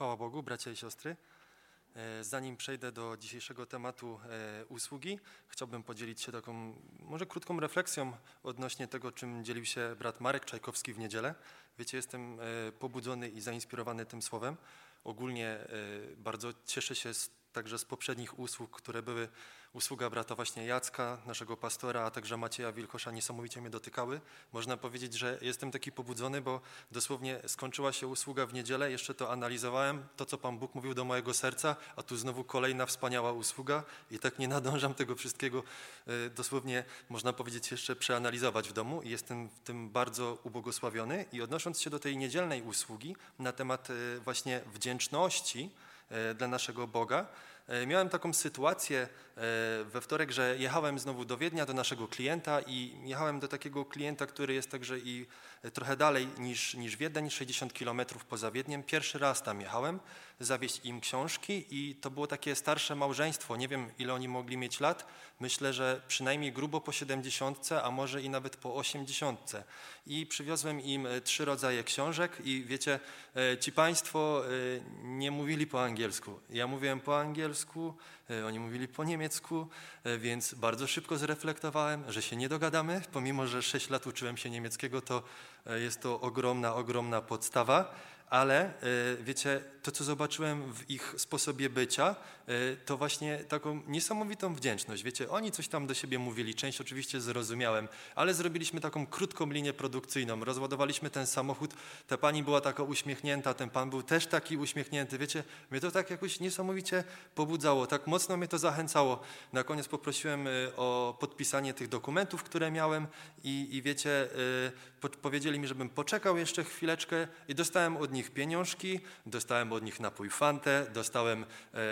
Chwała Bogu, bracia i siostry. Zanim przejdę do dzisiejszego tematu usługi, chciałbym podzielić się taką może krótką refleksją odnośnie tego, czym dzielił się brat Marek Czajkowski w niedzielę. Wiecie, jestem pobudzony i zainspirowany tym słowem. Ogólnie bardzo cieszę się także z poprzednich usług, które były usługa brata właśnie Jacka, naszego pastora, a także Macieja Wilkosza niesamowicie mnie dotykały. Można powiedzieć, że jestem taki pobudzony, bo dosłownie skończyła się usługa w niedzielę, jeszcze to analizowałem, to co Pan Bóg mówił do mojego serca, a tu znowu kolejna wspaniała usługa i tak nie nadążam tego wszystkiego dosłownie, można powiedzieć, jeszcze przeanalizować w domu i jestem w tym bardzo ubłogosławiony. I odnosząc się do tej niedzielnej usługi na temat właśnie wdzięczności dla naszego Boga, miałem taką sytuację we wtorek, że jechałem znowu do Wiednia, do naszego klienta i jechałem do takiego klienta, który jest także i trochę dalej niż Wiedeń, 60 kilometrów poza Wiedniem. Pierwszy raz tam jechałem, zawieźć im książki i to było takie starsze małżeństwo. Nie wiem, ile oni mogli mieć lat. Myślę, że przynajmniej grubo po 70, a może i nawet po 80. I przywiozłem im 3 rodzaje książek i wiecie, ci państwo nie mówili po angielsku. Ja mówiłem po angielsku, oni mówili po niemiecku, więc bardzo szybko zreflektowałem, że się nie dogadamy. Pomimo, że 6 lat uczyłem się niemieckiego, to jest to ogromna podstawa. Ale wiecie, to co zobaczyłem w ich sposobie bycia, to właśnie taką niesamowitą wdzięczność. Wiecie, oni coś tam do siebie mówili, część oczywiście zrozumiałem, ale zrobiliśmy taką krótką linię produkcyjną, rozładowaliśmy ten samochód, ta pani była taka uśmiechnięta, ten pan był też taki uśmiechnięty. Wiecie, mnie to tak jakoś niesamowicie pobudzało, tak mocno mnie to zachęcało. Na koniec poprosiłem o podpisanie tych dokumentów, które miałem i wiecie, powiedzieli mi, żebym poczekał jeszcze chwileczkę i dostałem od nich pieniążki, dostałem od nich napój Fantę, dostałem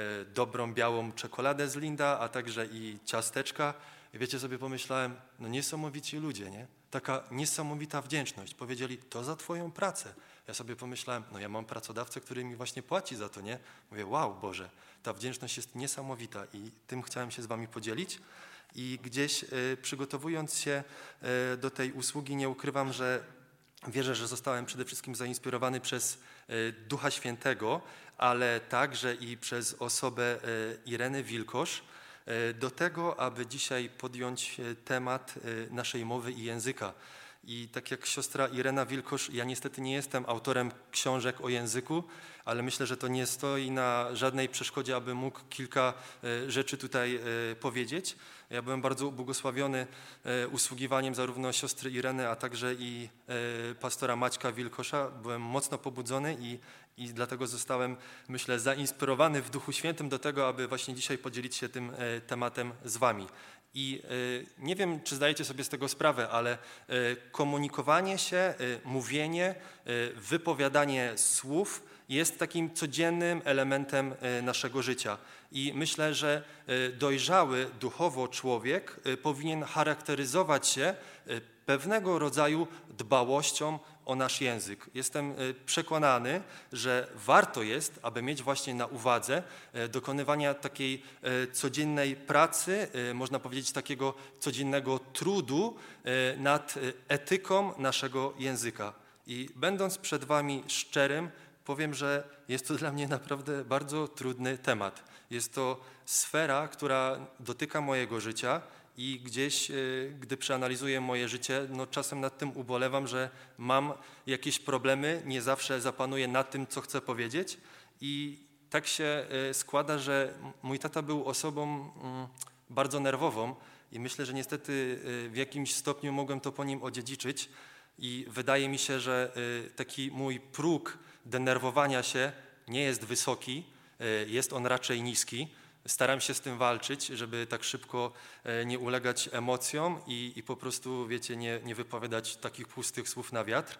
dobrą białą czekoladę z Linda, a także i ciasteczka. I wiecie, sobie pomyślałem, no niesamowici ludzie, nie? Taka niesamowita wdzięczność. Powiedzieli, to za twoją pracę. Ja sobie pomyślałem, no ja mam pracodawcę, który mi właśnie płaci za to, nie? Mówię, wow, Boże, ta wdzięczność jest niesamowita i tym chciałem się z wami podzielić. I gdzieś przygotowując się do tej usługi, nie ukrywam, że wierzę, że zostałem przede wszystkim zainspirowany przez Ducha Świętego, ale także i przez osobę Ireny Wilkosz do tego, aby dzisiaj podjąć temat naszej mowy i języka. I tak jak siostra Irena Wilkosz, ja niestety nie jestem autorem książek o języku, ale myślę, że to nie stoi na żadnej przeszkodzie, aby mógł kilka rzeczy tutaj powiedzieć. Ja byłem bardzo ubłogosławiony usługiwaniem zarówno siostry Ireny, a także i pastora Maćka Wilkosza. Byłem mocno pobudzony i dlatego zostałem, myślę, zainspirowany w Duchu Świętym do tego, aby właśnie dzisiaj podzielić się tym tematem z wami. I nie wiem, czy zdajecie sobie z tego sprawę, ale komunikowanie się, mówienie, wypowiadanie słów jest takim codziennym elementem naszego życia. I myślę, że dojrzały duchowo człowiek powinien charakteryzować się pewnego rodzaju dbałością o nasz język. Jestem przekonany, że warto jest, aby mieć właśnie na uwadze dokonywania takiej codziennej pracy, można powiedzieć takiego codziennego trudu nad etyką naszego języka. I będąc przed wami szczerym, powiem, że jest to dla mnie naprawdę bardzo trudny temat. Jest to sfera, która dotyka mojego życia i gdzieś, gdy przeanalizuję moje życie, no czasem nad tym ubolewam, że mam jakieś problemy, nie zawsze zapanuję nad tym, co chcę powiedzieć i tak się składa, że mój tata był osobą bardzo nerwową i myślę, że niestety w jakimś stopniu mogłem to po nim odziedziczyć i wydaje mi się, że taki mój próg denerwowania się nie jest wysoki, jest on raczej niski. Staram się z tym walczyć, żeby tak szybko nie ulegać emocjom i po prostu, wiecie, nie wypowiadać takich pustych słów na wiatr.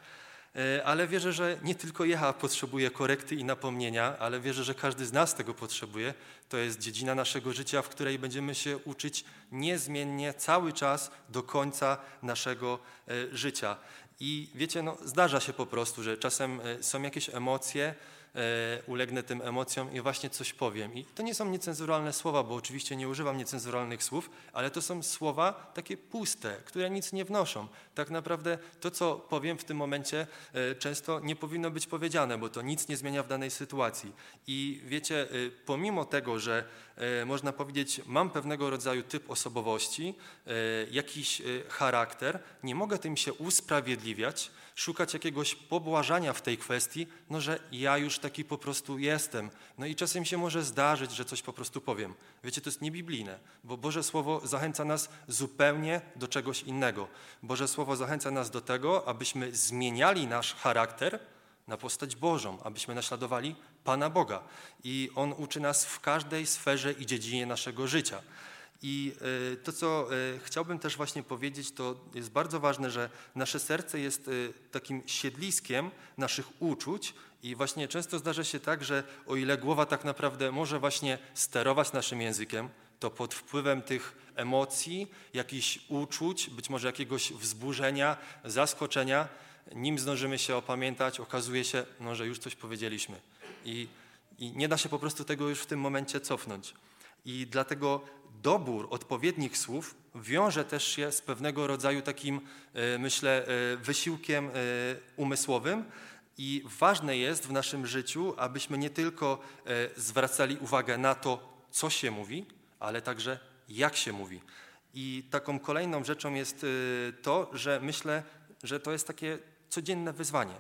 Ale wierzę, że nie tylko ja potrzebuję korekty i napomnienia, ale wierzę, że każdy z nas tego potrzebuje. To jest dziedzina naszego życia, w której będziemy się uczyć niezmiennie cały czas do końca naszego życia. I wiecie, no, zdarza się po prostu, że czasem są jakieś emocje, ulegnę tym emocjom i właśnie coś powiem. I to nie są niecenzuralne słowa, bo oczywiście nie używam niecenzuralnych słów, ale to są słowa takie puste, które nic nie wnoszą. Tak naprawdę to, co powiem w tym momencie, często nie powinno być powiedziane, bo to nic nie zmienia w danej sytuacji. I wiecie, pomimo tego, że można powiedzieć, mam pewnego rodzaju typ osobowości, jakiś charakter, nie mogę tym się usprawiedliwiać, szukać jakiegoś pobłażania w tej kwestii, no że ja już taki po prostu jestem. No i czasem się może zdarzyć, że coś po prostu powiem. Wiecie, to jest niebiblijne, bo Boże Słowo zachęca nas zupełnie do czegoś innego. Boże Słowo zachęca nas do tego, abyśmy zmieniali nasz charakter na postać Bożą, abyśmy naśladowali Pana Boga. I On uczy nas w każdej sferze i dziedzinie naszego życia. I to, co chciałbym też właśnie powiedzieć, to jest bardzo ważne, że nasze serce jest takim siedliskiem naszych uczuć i właśnie często zdarza się tak, że o ile głowa tak naprawdę może właśnie sterować naszym językiem, to pod wpływem tych emocji, jakichś uczuć, być może jakiegoś wzburzenia, zaskoczenia, nim zdążymy się opamiętać, okazuje się, no, że już coś powiedzieliśmy. I nie da się po prostu tego już w tym momencie cofnąć. I dlatego dobór odpowiednich słów wiąże też się z pewnego rodzaju takim, myślę, wysiłkiem umysłowym i ważne jest w naszym życiu, abyśmy nie tylko zwracali uwagę na to, co się mówi, ale także jak się mówi. I taką kolejną rzeczą jest to, że myślę, że to jest takie codzienne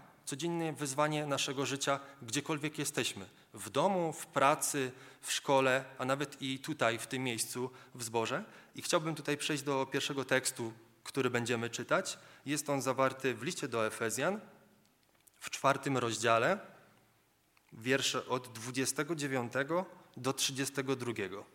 wyzwanie naszego życia, gdziekolwiek jesteśmy. W domu, w pracy, w szkole, a nawet i tutaj, w tym miejscu, w zborze. I chciałbym tutaj przejść do pierwszego tekstu, który będziemy czytać. Jest on zawarty w liście do Efezjan, w 4 rozdziale, wiersze od 29 do 32.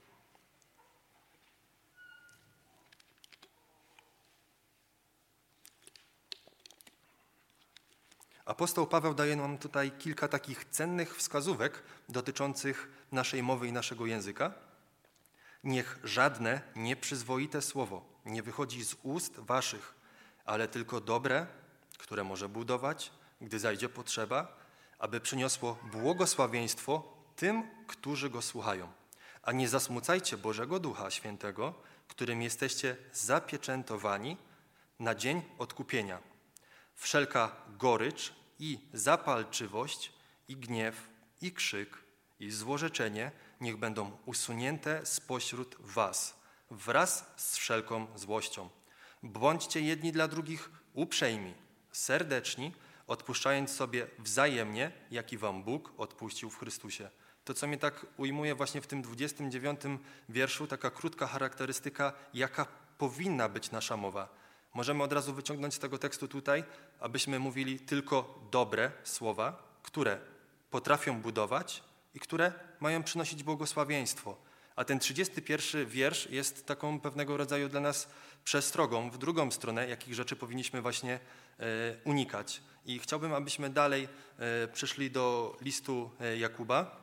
Apostoł Paweł daje nam tutaj kilka takich cennych wskazówek dotyczących naszej mowy i naszego języka. Niech żadne nieprzyzwoite słowo nie wychodzi z ust waszych, ale tylko dobre, które może budować, gdy zajdzie potrzeba, aby przyniosło błogosławieństwo tym, którzy go słuchają. A nie zasmucajcie Bożego Ducha Świętego, którym jesteście zapieczętowani na dzień odkupienia. Wszelka gorycz i zapalczywość, i gniew, i krzyk, i złorzeczenie niech będą usunięte spośród was, wraz z wszelką złością. Bądźcie jedni dla drugich uprzejmi, serdeczni, odpuszczając sobie wzajemnie, jak i wam Bóg odpuścił w Chrystusie. To, co mnie tak ujmuje właśnie w tym 29 wierszu, taka krótka charakterystyka, jaka powinna być nasza mowa. Możemy od razu wyciągnąć z tego tekstu tutaj, abyśmy mówili tylko dobre słowa, które potrafią budować i które mają przynosić błogosławieństwo. A ten 31 wiersz jest taką pewnego rodzaju dla nas przestrogą w drugą stronę, jakich rzeczy powinniśmy właśnie unikać. I chciałbym, abyśmy dalej przeszli do listu Jakuba.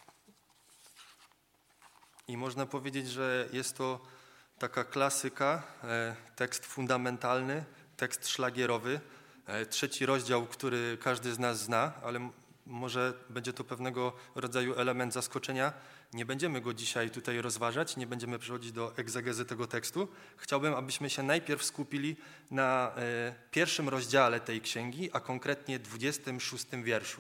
I można powiedzieć, że jest to taka klasyka, tekst fundamentalny, tekst szlagierowy, 3 rozdział, który każdy z nas zna, ale może będzie to pewnego rodzaju element zaskoczenia. Nie będziemy go dzisiaj tutaj rozważać, nie będziemy przechodzić do egzegezy tego tekstu. Chciałbym, abyśmy się najpierw skupili na 1 rozdziale tej księgi, a konkretnie 26 wierszu.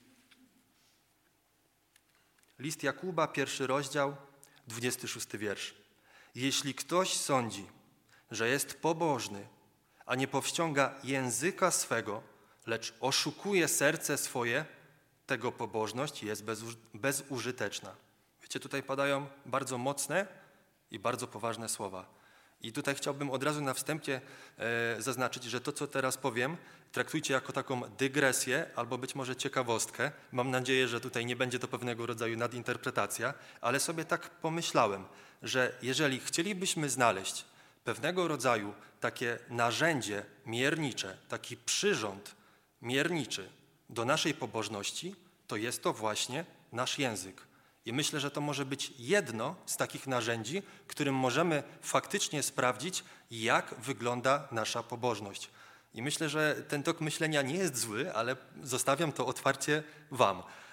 List Jakuba, 1 rozdział, 26 wiersz. Jeśli ktoś sądzi, że jest pobożny, a nie powściąga języka swego, lecz oszukuje serce swoje, tego pobożność jest bezużyteczna. Wiecie, tutaj padają bardzo mocne i bardzo poważne słowa. I tutaj chciałbym od razu na wstępie zaznaczyć, że to, co teraz powiem, traktujcie jako taką dygresję albo być może ciekawostkę. Mam nadzieję, że tutaj nie będzie to pewnego rodzaju nadinterpretacja, ale sobie tak pomyślałem, że jeżeli chcielibyśmy znaleźć pewnego rodzaju takie narzędzie miernicze, taki przyrząd mierniczy do naszej pobożności, to jest to właśnie nasz język. I myślę, że to może być jedno z takich narzędzi, którym możemy faktycznie sprawdzić, jak wygląda nasza pobożność. I myślę, że ten tok myślenia nie jest zły, ale zostawiam to otwarcie wam.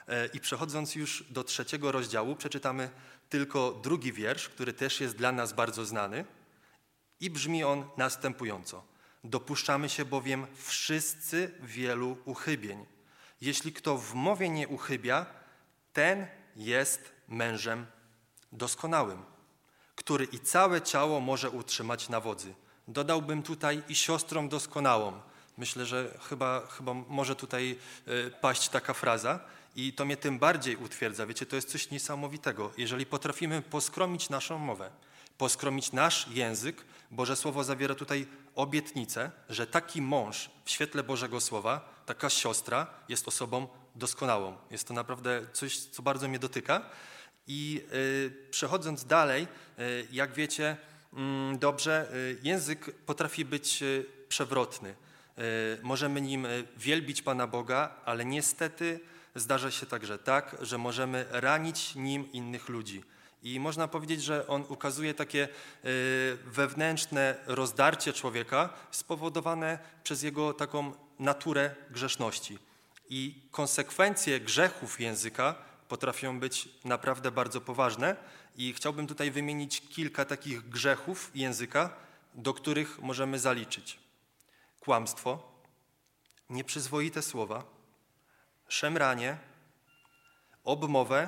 I przechodząc już do 3 rozdziału, przeczytamy tylko 2 wiersz, który też jest dla nas bardzo znany i brzmi on następująco. Dopuszczamy się bowiem wszyscy wielu uchybień. Jeśli kto w mowie nie uchybia, ten jest mężem doskonałym, który i całe ciało może utrzymać na wodzy. Dodałbym tutaj i siostrą doskonałą. Myślę, że chyba może tutaj paść taka fraza i to mnie tym bardziej utwierdza. Wiecie, to jest coś niesamowitego. Jeżeli potrafimy poskromić naszą mowę, poskromić nasz język, Boże Słowo zawiera tutaj obietnicę, że taki mąż w świetle Bożego Słowa, taka siostra jest osobą doskonałą. Jest to naprawdę coś, co bardzo mnie dotyka. I przechodząc dalej, jak wiecie dobrze, język potrafi być przewrotny. Możemy nim wielbić Pana Boga, ale niestety zdarza się także tak, że możemy ranić nim innych ludzi. I można powiedzieć, że on ukazuje takie wewnętrzne rozdarcie człowieka spowodowane przez jego taką naturę grzeszności. I konsekwencje grzechów języka potrafią być naprawdę bardzo poważne i chciałbym tutaj wymienić kilka takich grzechów języka, do których możemy zaliczyć. Kłamstwo, nieprzyzwoite słowa, szemranie, obmowę,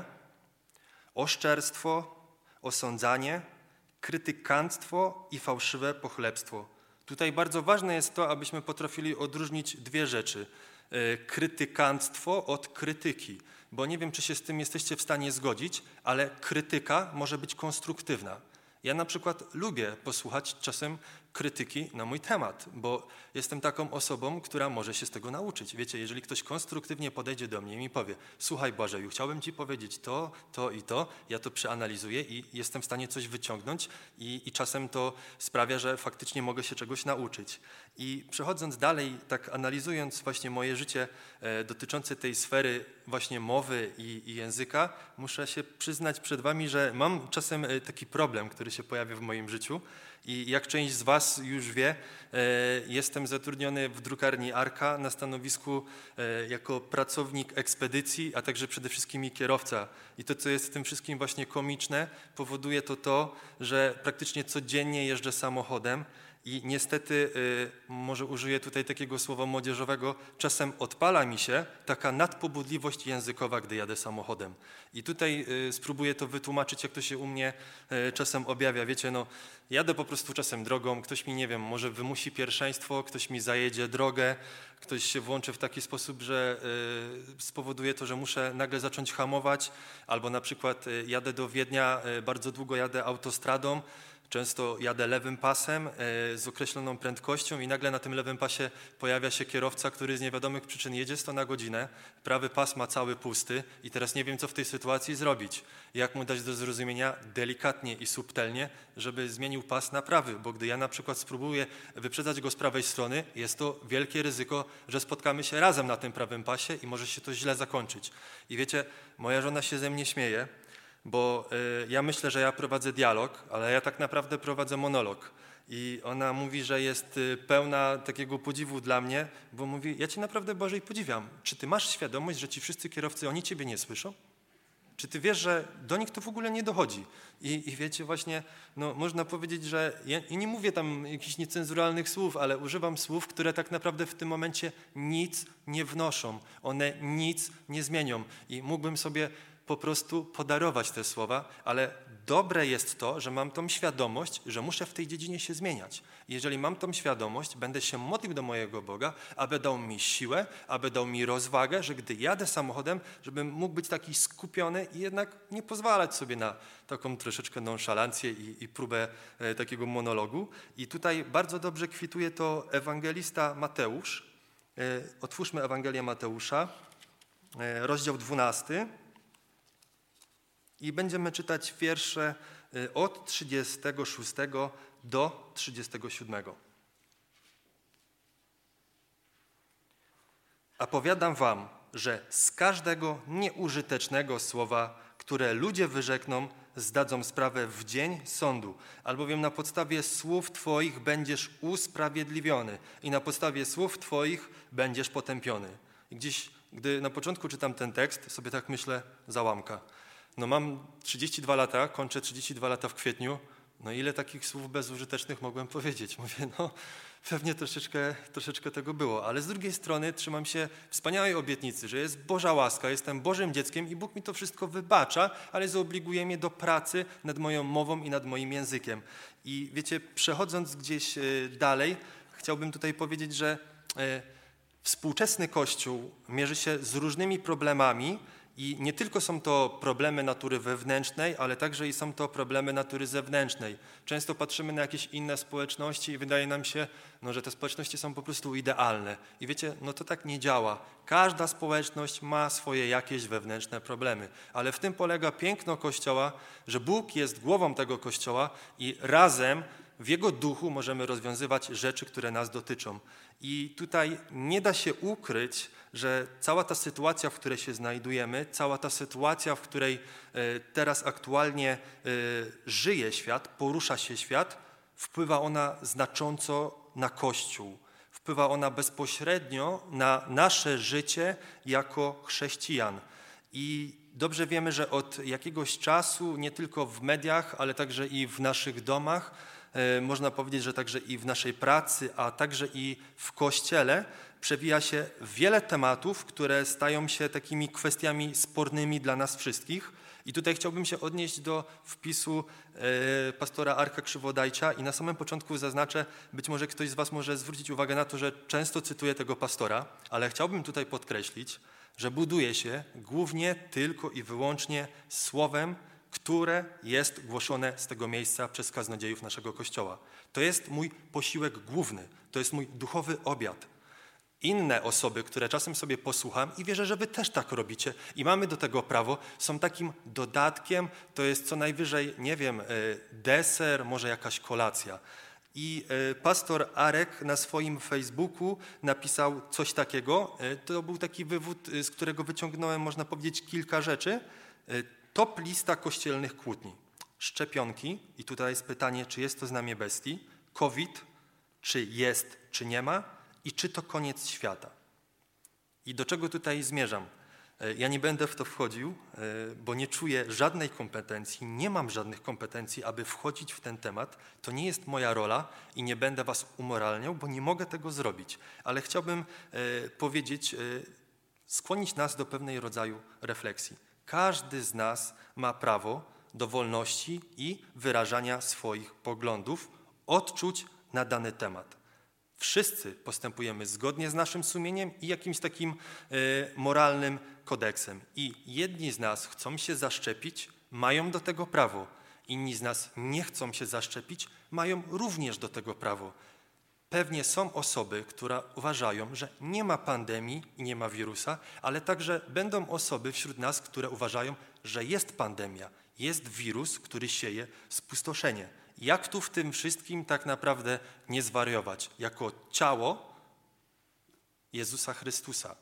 oszczerstwo, osądzanie, krytykanstwo i fałszywe pochlebstwo. Tutaj bardzo ważne jest to, abyśmy potrafili odróżnić 2 rzeczy. Krytykanstwo od krytyki, bo nie wiem, czy się z tym jesteście w stanie zgodzić, ale krytyka może być konstruktywna. Ja na przykład lubię posłuchać czasem krytyki na mój temat, bo jestem taką osobą, która może się z tego nauczyć. Wiecie, jeżeli ktoś konstruktywnie podejdzie do mnie i mi powie: słuchaj Błażeju, chciałbym ci powiedzieć to i to, ja to przeanalizuję i jestem w stanie coś wyciągnąć i czasem to sprawia, że faktycznie mogę się czegoś nauczyć. I przechodząc dalej, tak analizując właśnie moje życie dotyczące tej sfery właśnie mowy i języka, muszę się przyznać przed wami, że mam czasem taki problem, który się pojawia w moim życiu. I jak część z was już wie, jestem zatrudniony w drukarni Arka na stanowisku jako pracownik ekspedycji, a także przede wszystkim i kierowca. I to, co jest w tym wszystkim właśnie komiczne, powoduje to, że praktycznie codziennie jeżdżę samochodem i niestety, może użyję tutaj takiego słowa młodzieżowego, czasem odpala mi się taka nadpobudliwość językowa, gdy jadę samochodem. I tutaj spróbuję to wytłumaczyć, jak to się u mnie czasem objawia. Wiecie, jadę po prostu czasem drogą, ktoś mi, nie wiem, może wymusi pierwszeństwo, ktoś mi zajedzie drogę, ktoś się włączy w taki sposób, że spowoduje to, że muszę nagle zacząć hamować, albo na przykład jadę do Wiednia, bardzo długo jadę autostradą, często jadę lewym pasem z określoną prędkością i nagle na tym lewym pasie pojawia się kierowca, który z niewiadomych przyczyn jedzie 100 na godzinę, prawy pas ma cały pusty i teraz nie wiem, co w tej sytuacji zrobić. Jak mu dać do zrozumienia delikatnie i subtelnie, żeby zmienił pas na prawy, bo gdy ja na przykład spróbuję wyprzedzać go z prawej strony, jest to wielkie ryzyko, że spotkamy się razem na tym prawym pasie i może się to źle zakończyć. I wiecie, moja żona się ze mnie śmieje, bo ja myślę, że ja prowadzę dialog, ale ja tak naprawdę prowadzę monolog. I ona mówi, że jest pełna takiego podziwu dla mnie, bo mówi: ja cię naprawdę, Bożej, podziwiam. Czy ty masz świadomość, że ci wszyscy kierowcy, oni ciebie nie słyszą? Czy ty wiesz, że do nich to w ogóle nie dochodzi? I wiecie, właśnie, można powiedzieć, że ja nie mówię tam jakichś niecenzuralnych słów, ale używam słów, które tak naprawdę w tym momencie nic nie wnoszą. One nic nie zmienią. I mógłbym sobie po prostu podarować te słowa, ale dobre jest to, że mam tą świadomość, że muszę w tej dziedzinie się zmieniać. I jeżeli mam tą świadomość, będę się modlił do mojego Boga, aby dał mi siłę, aby dał mi rozwagę, że gdy jadę samochodem, żebym mógł być taki skupiony i jednak nie pozwalać sobie na taką troszeczkę nonszalancję i próbę takiego monologu. I tutaj bardzo dobrze kwituje to ewangelista Mateusz. Otwórzmy Ewangelię Mateusza, rozdział 12. I będziemy czytać wiersze od 36 do 37. A powiadam wam, że z każdego nieużytecznego słowa, które ludzie wyrzekną, zdadzą sprawę w dzień sądu, albowiem na podstawie słów Twoich będziesz usprawiedliwiony i na podstawie słów Twoich będziesz potępiony. I gdzieś Gdy na początku czytam ten tekst, sobie tak myślę, załamka. No mam 32 lata, kończę 32 lata w kwietniu, no ile takich słów bezużytecznych mogłem powiedzieć? Mówię, no pewnie troszeczkę tego było, ale z drugiej strony trzymam się wspaniałej obietnicy, że jest Boża łaska, jestem Bożym dzieckiem i Bóg mi to wszystko wybacza, ale zobliguje mnie do pracy nad moją mową i nad moim językiem. I wiecie, przechodząc gdzieś dalej, chciałbym tutaj powiedzieć, że współczesny Kościół mierzy się z różnymi problemami i nie tylko są to problemy natury wewnętrznej, ale także i są to problemy natury zewnętrznej. Często patrzymy na jakieś inne społeczności i wydaje nam się, że te społeczności są po prostu idealne. I wiecie, to tak nie działa. Każda społeczność ma swoje jakieś wewnętrzne problemy, ale w tym polega piękno Kościoła, że Bóg jest głową tego Kościoła i razem w Jego duchu możemy rozwiązywać rzeczy, które nas dotyczą. I tutaj nie da się ukryć, że cała ta sytuacja, w której się znajdujemy, cała ta sytuacja, w której teraz aktualnie żyje świat, porusza się świat, wpływa ona znacząco na Kościół. Wpływa ona bezpośrednio na nasze życie jako chrześcijan. I dobrze wiemy, że od jakiegoś czasu, nie tylko w mediach, ale także i w naszych domach, można powiedzieć, że także i w naszej pracy, a także i w Kościele przewija się wiele tematów, które stają się takimi kwestiami spornymi dla nas wszystkich. I tutaj chciałbym się odnieść do wpisu pastora Arka Krzywodajcza i na samym początku zaznaczę, być może ktoś z was może zwrócić uwagę na to, że często cytuję tego pastora, ale chciałbym tutaj podkreślić, że buduje się głównie tylko i wyłącznie słowem, które jest głoszone z tego miejsca przez kaznodziejów naszego Kościoła. To jest mój posiłek główny, to jest mój duchowy obiad. Inne osoby, które czasem sobie posłucham i wierzę, że wy też tak robicie i mamy do tego prawo, są takim dodatkiem, to jest co najwyżej, nie wiem, deser, może jakaś kolacja. I pastor Arek na swoim Facebooku napisał coś takiego, to był taki wywód, z którego wyciągnąłem, można powiedzieć, kilka rzeczy. Top lista kościelnych kłótni. Szczepionki, i tutaj jest pytanie, czy jest to znamie bestii, COVID, czy jest, czy nie ma, i czy to koniec świata. I do czego tutaj zmierzam? Ja nie będę w to wchodził, bo nie czuję żadnej kompetencji, nie mam żadnych kompetencji, aby wchodzić w ten temat. To nie jest moja rola i nie będę was umoralniał, bo nie mogę tego zrobić. Ale chciałbym powiedzieć, skłonić nas do pewnej rodzaju refleksji. Każdy z nas ma prawo do wolności i wyrażania swoich poglądów, odczuć na dany temat. Wszyscy postępujemy zgodnie z naszym sumieniem i jakimś takim moralnym kodeksem. I jedni z nas chcą się zaszczepić, mają do tego prawo. Inni z nas nie chcą się zaszczepić, mają również do tego prawo. Pewnie są osoby, które uważają, że nie ma pandemii i nie ma wirusa, ale także będą osoby wśród nas, które uważają, że jest pandemia, jest wirus, który sieje spustoszenie. Jak tu w tym wszystkim tak naprawdę nie zwariować? Jako ciało Jezusa Chrystusa.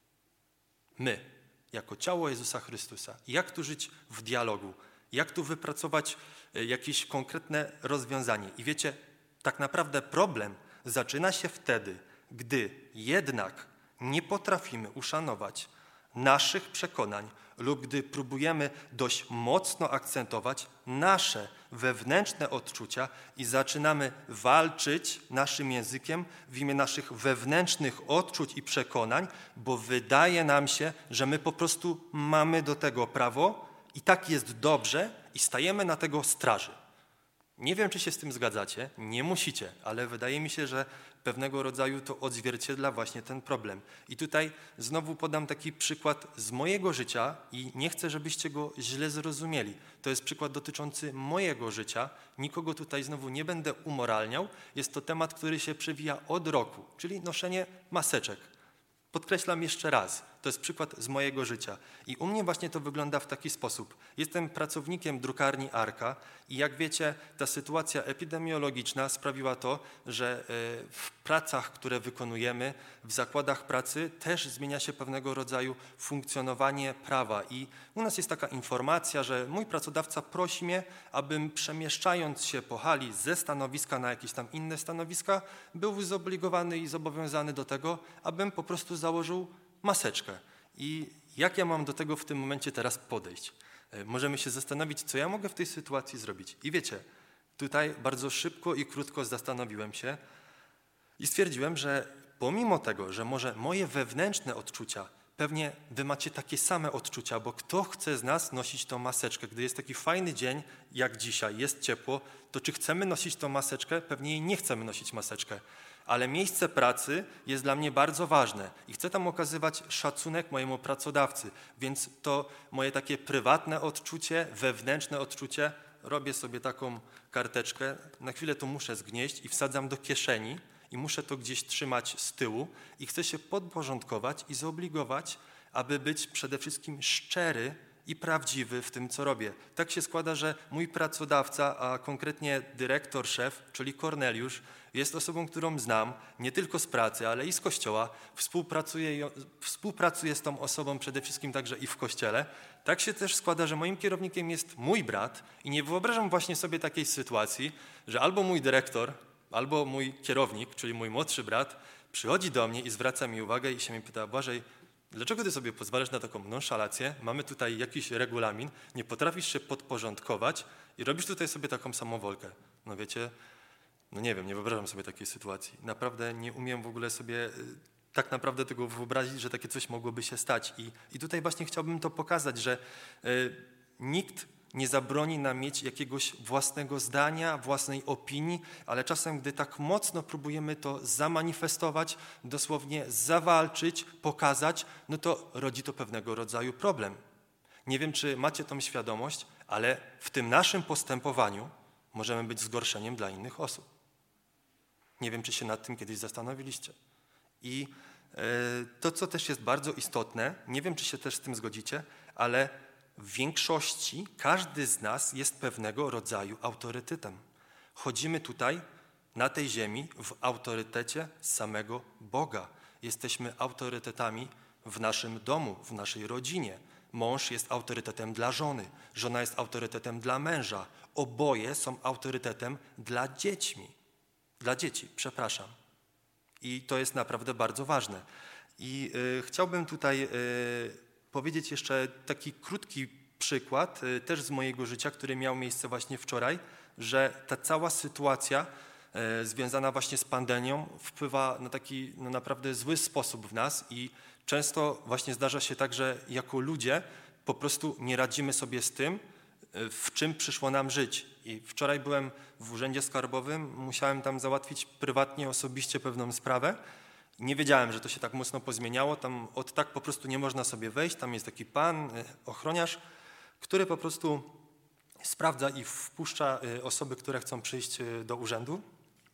My, jako ciało Jezusa Chrystusa. Jak tu żyć w dialogu? Jak tu wypracować jakieś konkretne rozwiązanie? I wiecie, tak naprawdę problem zaczyna się wtedy, gdy jednak nie potrafimy uszanować naszych przekonań lub gdy próbujemy dość mocno akcentować nasze wewnętrzne odczucia i zaczynamy walczyć naszym językiem w imię naszych wewnętrznych odczuć i przekonań, bo wydaje nam się, że my po prostu mamy do tego prawo i tak jest dobrze i stajemy na tego straży. Nie wiem, czy się z tym zgadzacie, nie musicie, ale wydaje mi się, że pewnego rodzaju to odzwierciedla właśnie ten problem. I tutaj znowu podam taki przykład z mojego życia i nie chcę, żebyście go źle zrozumieli. To jest przykład dotyczący mojego życia, nikogo tutaj znowu nie będę umoralniał. Jest to temat, który się przewija od roku, czyli noszenie maseczek. Podkreślam jeszcze raz, to jest przykład z mojego życia. I u mnie właśnie to wygląda w taki sposób. Jestem pracownikiem drukarni Arka i jak wiecie, ta sytuacja epidemiologiczna sprawiła to, że w pracach, które wykonujemy, w zakładach pracy też zmienia się pewnego rodzaju funkcjonowanie prawa. I u nas jest taka informacja, że mój pracodawca prosi mnie, abym przemieszczając się po hali ze stanowiska na jakieś tam inne stanowiska, był zobligowany i zobowiązany do tego, abym po prostu założył maseczkę. I jak ja mam do tego w tym momencie teraz podejść? Możemy się zastanowić, co ja mogę w tej sytuacji zrobić. I wiecie, tutaj bardzo szybko i krótko zastanowiłem się i stwierdziłem, że pomimo tego, że może moje wewnętrzne odczucia, pewnie wy macie takie same odczucia, bo kto chce z nas nosić tą maseczkę? Gdy jest taki fajny dzień, jak dzisiaj, jest ciepło, to czy chcemy nosić tą maseczkę? Pewnie jej nie chcemy nosić maseczkę. Ale miejsce pracy jest dla mnie bardzo ważne i chcę tam okazywać szacunek mojemu pracodawcy, więc to moje takie prywatne odczucie, wewnętrzne odczucie, robię sobie taką karteczkę, na chwilę to muszę zgnieść i wsadzam do kieszeni i muszę to gdzieś trzymać z tyłu i chcę się podporządkować i zobligować, aby być przede wszystkim szczery i prawdziwy w tym, co robię. Tak się składa, że mój pracodawca, a konkretnie dyrektor, szef, czyli Korneliusz, jest osobą, którą znam, nie tylko z pracy, ale i z kościoła. Współpracuję z tą osobą przede wszystkim także i w kościele. Tak się też składa, że moim kierownikiem jest mój brat i nie wyobrażam właśnie sobie takiej sytuacji, że albo mój dyrektor, albo mój kierownik, czyli mój młodszy brat, przychodzi do mnie i zwraca mi uwagę i się mnie pyta: Błażej, dlaczego ty sobie pozwalasz na taką nonszalację? Mamy tutaj jakiś regulamin, nie potrafisz się podporządkować i robisz tutaj sobie taką samowolkę. No wiecie, no nie wiem, nie wyobrażam sobie takiej sytuacji. Naprawdę nie umiem w ogóle sobie tak naprawdę tego wyobrazić, że takie coś mogłoby się stać. I tutaj właśnie chciałbym to pokazać, że nikt nie zabroni nam mieć jakiegoś własnego zdania, własnej opinii, ale czasem, gdy tak mocno próbujemy to zamanifestować, dosłownie zawalczyć, pokazać, no to rodzi to pewnego rodzaju problem. Nie wiem, czy macie tą świadomość, ale w tym naszym postępowaniu możemy być zgorszeniem dla innych osób. Nie wiem, czy się nad tym kiedyś zastanowiliście. I to, co też jest bardzo istotne, nie wiem, czy się też z tym zgodzicie, ale w większości każdy z nas jest pewnego rodzaju autorytetem. Chodzimy tutaj, na tej ziemi, w autorytecie samego Boga. Jesteśmy autorytetami w naszym domu, w naszej rodzinie. Mąż jest autorytetem dla żony, żona jest autorytetem dla męża. Oboje są autorytetem dla dzieci, przepraszam. I to jest naprawdę bardzo ważne. I chciałbym tutaj powiedzieć jeszcze taki krótki przykład, też z mojego życia, który miał miejsce właśnie wczoraj, że ta cała sytuacja związana właśnie z pandemią wpływa na taki naprawdę zły sposób w nas i często właśnie zdarza się tak, że jako ludzie po prostu nie radzimy sobie z tym, w czym przyszło nam żyć. I wczoraj byłem w urzędzie skarbowym, musiałem tam załatwić prywatnie, osobiście pewną sprawę. Nie wiedziałem, że to się tak mocno pozmieniało, tam od tak po prostu nie można sobie wejść, tam jest taki pan, ochroniarz, który po prostu sprawdza i wpuszcza osoby, które chcą przyjść do urzędu.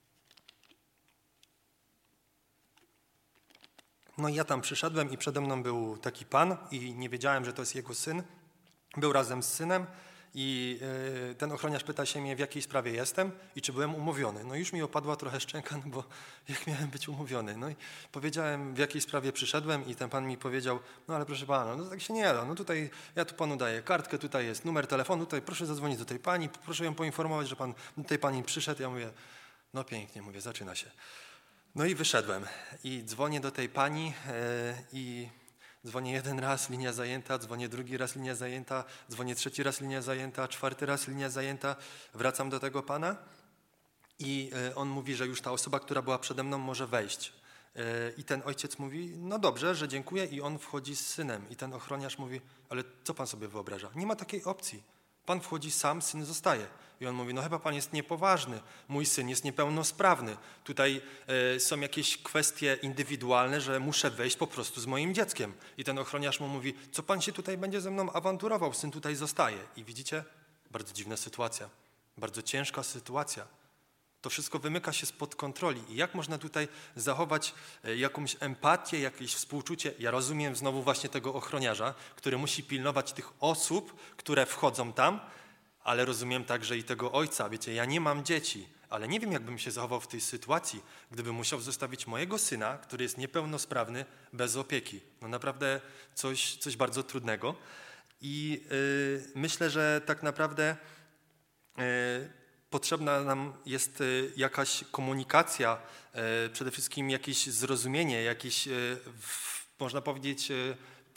No i ja tam przyszedłem i przede mną był taki pan i nie wiedziałem, że to jest jego syn. Był razem z synem i ten ochroniarz pyta się mnie, w jakiej sprawie jestem i czy byłem umówiony. No już mi opadła trochę szczęka, no bo jak miałem być umówiony. No i powiedziałem, w jakiej sprawie przyszedłem i ten pan mi powiedział, no ale proszę pana, no tak się nie da, no tutaj ja tu panu daję kartkę, tutaj jest numer telefonu, tutaj proszę zadzwonić do tej pani, proszę ją poinformować, że pan do tej pani przyszedł. Ja mówię, no pięknie, mówię, zaczyna się. No i wyszedłem i dzwonię do tej pani i dzwonię jeden raz, linia zajęta, dzwonię drugi raz, linia zajęta, dzwonię trzeci raz, linia zajęta, czwarty raz, linia zajęta. Wracam do tego pana i on mówi, że już ta osoba, która była przede mną, może wejść. I ten ojciec mówi, no dobrze, że dziękuję i on wchodzi z synem. I ten ochroniarz mówi, ale co pan sobie wyobraża? Nie ma takiej opcji. Pan wchodzi sam, syn zostaje. I on mówi, no chyba pan jest niepoważny, mój syn jest niepełnosprawny. Tutaj są jakieś kwestie indywidualne, że muszę wejść po prostu z moim dzieckiem. I ten ochroniarz mu mówi, co pan się tutaj będzie ze mną awanturował, syn tutaj zostaje. I widzicie, bardzo dziwna sytuacja, bardzo ciężka sytuacja. To wszystko wymyka się spod kontroli. I jak można tutaj zachować jakąś empatię, jakieś współczucie? Ja rozumiem znowu właśnie tego ochroniarza, który musi pilnować tych osób, które wchodzą tam, ale rozumiem także i tego ojca. Wiecie, ja nie mam dzieci, ale nie wiem, jakbym się zachował w tej sytuacji, gdybym musiał zostawić mojego syna, który jest niepełnosprawny, bez opieki. No naprawdę coś bardzo trudnego. I myślę, że tak naprawdę potrzebna nam jest jakaś komunikacja, przede wszystkim jakieś zrozumienie, jakiś, można powiedzieć,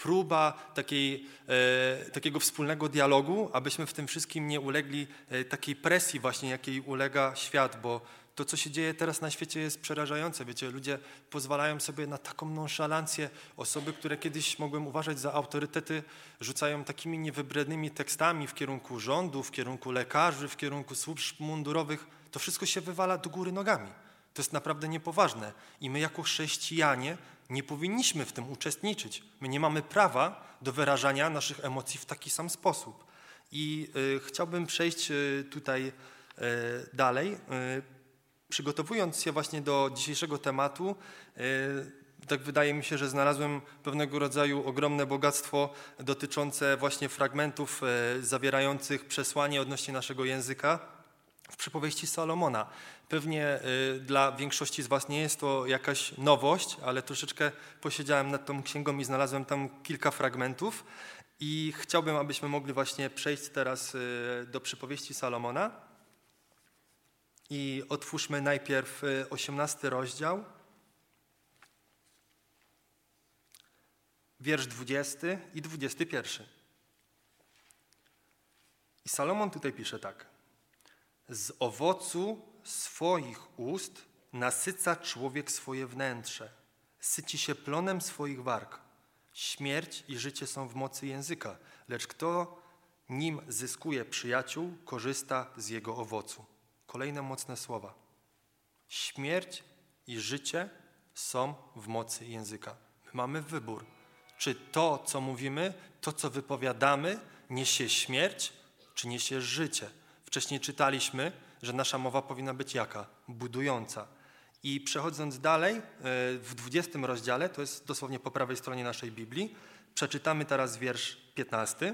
próba takiego wspólnego dialogu, abyśmy w tym wszystkim nie ulegli takiej presji właśnie, jakiej ulega świat, bo to, co się dzieje teraz na świecie, jest przerażające. Wiecie, ludzie pozwalają sobie na taką nonszalancję. Osoby, które kiedyś mogłem uważać za autorytety, rzucają takimi niewybrednymi tekstami w kierunku rządu, w kierunku lekarzy, w kierunku służb mundurowych. To wszystko się wywala do góry nogami. To jest naprawdę niepoważne. I my jako chrześcijanie nie powinniśmy w tym uczestniczyć. My nie mamy prawa do wyrażania naszych emocji w taki sam sposób. I chciałbym przejść tutaj dalej. Przygotowując się właśnie do dzisiejszego tematu, tak wydaje mi się, że znalazłem pewnego rodzaju ogromne bogactwo dotyczące właśnie fragmentów zawierających przesłanie odnośnie naszego języka w przypowieści Salomona. Pewnie dla większości z was nie jest to jakaś nowość, ale troszeczkę posiedziałem nad tą księgą i znalazłem tam kilka fragmentów i chciałbym, abyśmy mogli właśnie przejść teraz do przypowieści Salomona. I otwórzmy najpierw 18 rozdział, wiersz 20 i 21. I Salomon tutaj pisze tak. Z owocu swoich ust nasyca człowiek swoje wnętrze, syci się plonem swoich warg. Śmierć i życie są w mocy języka, lecz kto nim zyskuje przyjaciół, korzysta z jego owocu. Kolejne mocne słowa. Śmierć i życie są w mocy języka. My mamy wybór. Czy to, co mówimy, to, co wypowiadamy, niesie śmierć, czy niesie życie. Wcześniej czytaliśmy, że nasza mowa powinna być jaka? Budująca. I przechodząc dalej, w 20 rozdziale, to jest dosłownie po prawej stronie naszej Biblii, przeczytamy teraz wiersz 15.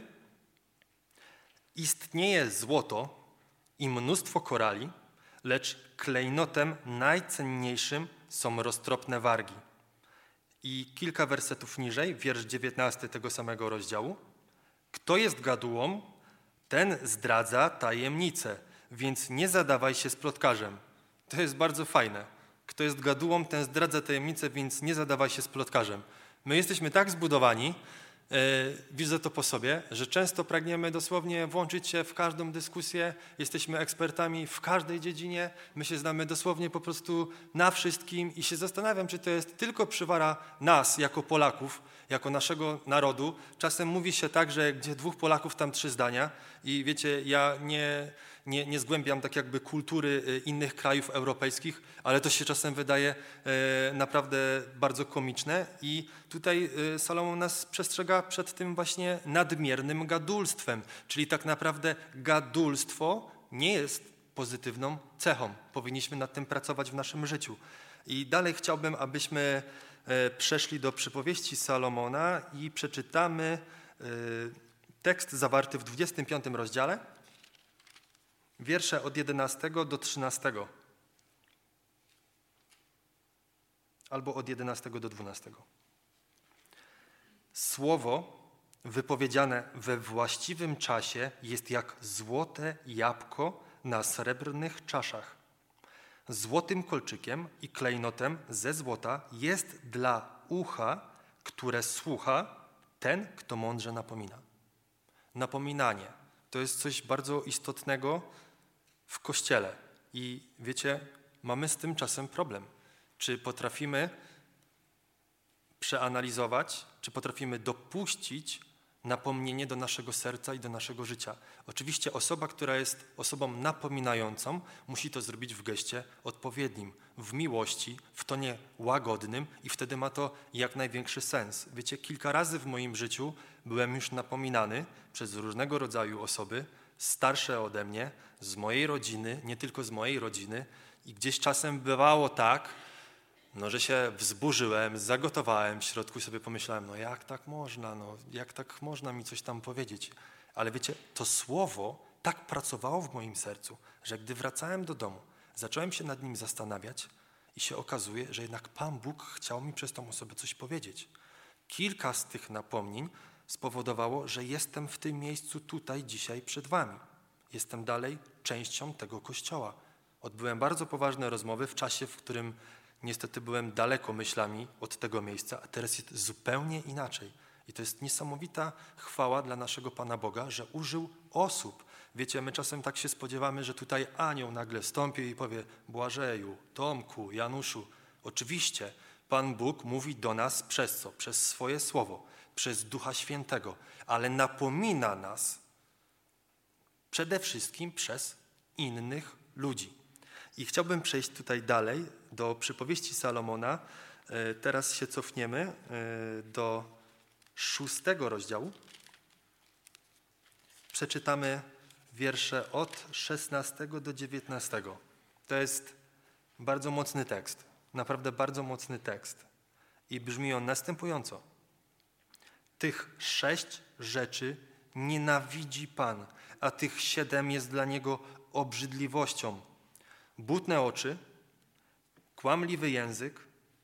Istnieje złoto i mnóstwo korali, lecz klejnotem najcenniejszym są roztropne wargi. I kilka wersetów niżej, wiersz 19 tego samego rozdziału. Kto jest gadułą, ten zdradza tajemnicę, więc nie zadawaj się z plotkarzem. To jest bardzo fajne. Kto jest gadułą, ten zdradza tajemnicę, więc nie zadawaj się z plotkarzem. My jesteśmy tak zbudowani, widzę to po sobie, że często pragniemy dosłownie włączyć się w każdą dyskusję, jesteśmy ekspertami w każdej dziedzinie, my się znamy dosłownie po prostu na wszystkim i się zastanawiam, czy to jest tylko przywara nas jako Polaków, jako naszego narodu. Czasem mówi się tak, że gdzie dwóch Polaków, tam trzy zdania i wiecie, ja nie zgłębiam tak jakby kultury innych krajów europejskich, ale to się czasem wydaje naprawdę bardzo komiczne i tutaj Salomon nas przestrzega przed tym właśnie nadmiernym gadulstwem, czyli tak naprawdę gadulstwo nie jest pozytywną cechą. Powinniśmy nad tym pracować w naszym życiu. I dalej chciałbym, abyśmy przeszli do przypowieści Salomona i przeczytamy tekst zawarty w 25 rozdziale, wiersze od 11 do 13, albo od 11 do 12. Słowo wypowiedziane we właściwym czasie jest jak złote jabłko na srebrnych czaszach. Złotym kolczykiem i klejnotem ze złota jest dla ucha, które słucha, ten, kto mądrze napomina. Napominanie to jest coś bardzo istotnego w Kościele. I wiecie, mamy z tym czasem problem. Czy potrafimy przeanalizować, czy potrafimy dopuścić napomnienie do naszego serca i do naszego życia. Oczywiście osoba, która jest osobą napominającą, musi to zrobić w geście odpowiednim, w miłości, w tonie łagodnym i wtedy ma to jak największy sens. Wiecie, kilka razy w moim życiu byłem już napominany przez różnego rodzaju osoby, starsze ode mnie, z mojej rodziny, nie tylko z mojej rodziny i gdzieś czasem bywało tak, że się wzburzyłem, zagotowałem w środku i sobie pomyślałem, jak tak można mi coś tam powiedzieć. Ale wiecie, to słowo tak pracowało w moim sercu, że gdy wracałem do domu, zacząłem się nad nim zastanawiać i się okazuje, że jednak Pan Bóg chciał mi przez tą osobę coś powiedzieć. Kilka z tych napomnień spowodowało, że jestem w tym miejscu tutaj dzisiaj przed wami. Jestem dalej częścią tego Kościoła. Odbyłem bardzo poważne rozmowy w czasie, w którym niestety byłem daleko myślami od tego miejsca, a teraz jest zupełnie inaczej. I to jest niesamowita chwała dla naszego Pana Boga, że użył osób. Wiecie, my czasem tak się spodziewamy, że tutaj anioł nagle stąpi i powie: Błażeju, Tomku, Januszu. Oczywiście Pan Bóg mówi do nas przez co? Przez swoje słowo, przez Ducha Świętego, ale napomina nas przede wszystkim przez innych ludzi. I chciałbym przejść tutaj dalej do przypowieści Salomona. Teraz się cofniemy do 6 rozdziału. Przeczytamy wiersze od 16 do 19. To jest bardzo mocny tekst, naprawdę bardzo mocny tekst. I brzmi on następująco. Tych 6 rzeczy nienawidzi Pan, a tych 7 jest dla Niego obrzydliwością. Błudne oczy, kłamliwy język,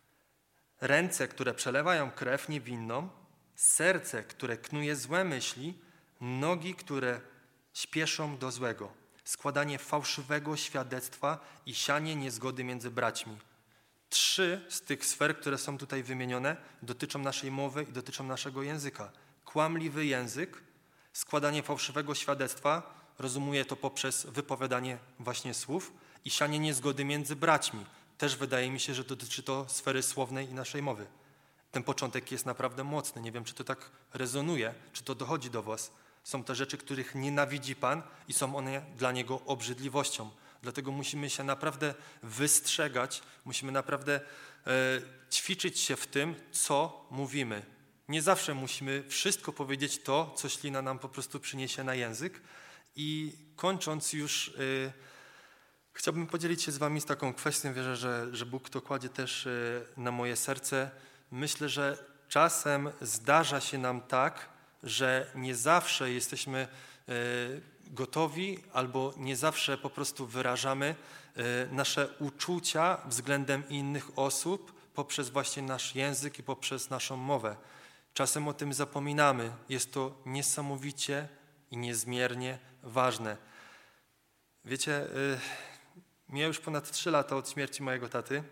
ręce, które przelewają krew niewinną, serce, które knuje złe myśli, nogi, które śpieszą do złego, składanie fałszywego świadectwa i sianie niezgody między braćmi. 3 z tych sfer, które są tutaj wymienione, dotyczą naszej mowy i dotyczą naszego języka. Kłamliwy język, składanie fałszywego świadectwa, rozumuje to poprzez wypowiadanie właśnie słów, i sianie niezgody między braćmi. Też wydaje mi się, że dotyczy to sfery słownej i naszej mowy. Ten początek jest naprawdę mocny. Nie wiem, czy to tak rezonuje, czy to dochodzi do was. Są to rzeczy, których nienawidzi Pan i są one dla Niego obrzydliwością. Dlatego musimy się naprawdę wystrzegać, musimy naprawdę ćwiczyć się w tym, co mówimy. Nie zawsze musimy wszystko powiedzieć to, co ślina nam po prostu przyniesie na język. I kończąc już, chciałbym podzielić się z wami z taką kwestią. Wierzę, że Bóg to kładzie też na moje serce. Myślę, że czasem zdarza się nam tak, że nie zawsze jesteśmy gotowi albo nie zawsze po prostu wyrażamy nasze uczucia względem innych osób poprzez właśnie nasz język i poprzez naszą mowę. Czasem o tym zapominamy. Jest to niesamowicie i niezmiernie ważne. Wiecie, mija już ponad 3 lata od śmierci mojego taty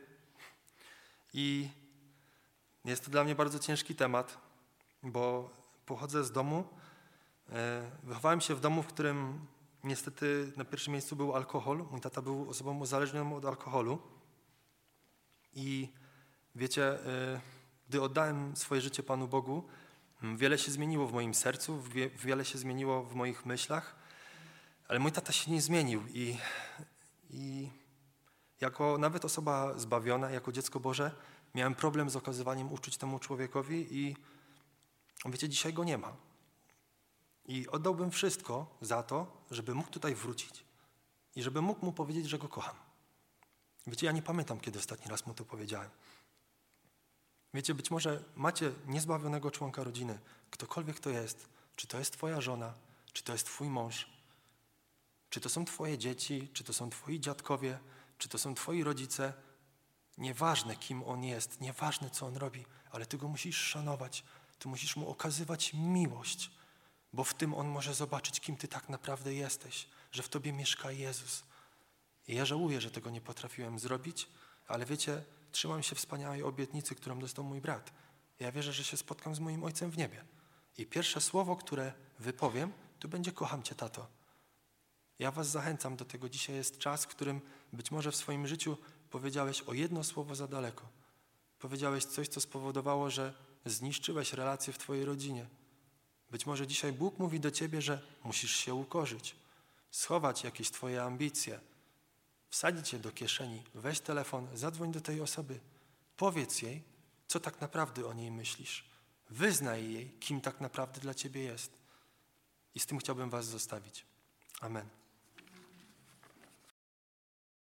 i jest to dla mnie bardzo ciężki temat, bo pochodzę z domu, wychowałem się w domu, w którym niestety na pierwszym miejscu był alkohol. Mój tata był osobą uzależnioną od alkoholu i wiecie, gdy oddałem swoje życie Panu Bogu, wiele się zmieniło w moim sercu, wiele się zmieniło w moich myślach, ale mój tata się nie zmienił i jako nawet osoba zbawiona, jako dziecko Boże, miałem problem z okazywaniem uczuć temu człowiekowi i wiecie, dzisiaj go nie ma. I oddałbym wszystko za to, żeby mógł tutaj wrócić i żeby mógł mu powiedzieć, że go kocham. Wiecie, ja nie pamiętam, kiedy ostatni raz mu to powiedziałem. Wiecie, być może macie niezbawionego członka rodziny, ktokolwiek to jest, czy to jest twoja żona, czy to jest twój mąż, czy to są twoje dzieci, czy to są twoi dziadkowie, czy to są twoi rodzice. Nieważne, kim on jest, nieważne, co on robi, ale ty go musisz szanować, ty musisz mu okazywać miłość, bo w tym on może zobaczyć, kim ty tak naprawdę jesteś, że w tobie mieszka Jezus. I ja żałuję, że tego nie potrafiłem zrobić, ale wiecie, trzymam się wspaniałej obietnicy, którą dostał mój brat. Ja wierzę, że się spotkam z moim Ojcem w niebie. I pierwsze słowo, które wypowiem, to będzie: kocham cię, tato. Ja was zachęcam do tego. Dzisiaj jest czas, w którym być może w swoim życiu powiedziałeś o jedno słowo za daleko. Powiedziałeś coś, co spowodowało, że zniszczyłeś relacje w twojej rodzinie. Być może dzisiaj Bóg mówi do ciebie, że musisz się ukorzyć, schować jakieś twoje ambicje, wsadzić je do kieszeni, weź telefon, zadzwoń do tej osoby, powiedz jej, co tak naprawdę o niej myślisz. Wyznaj jej, kim tak naprawdę dla ciebie jest. I z tym chciałbym was zostawić. Amen.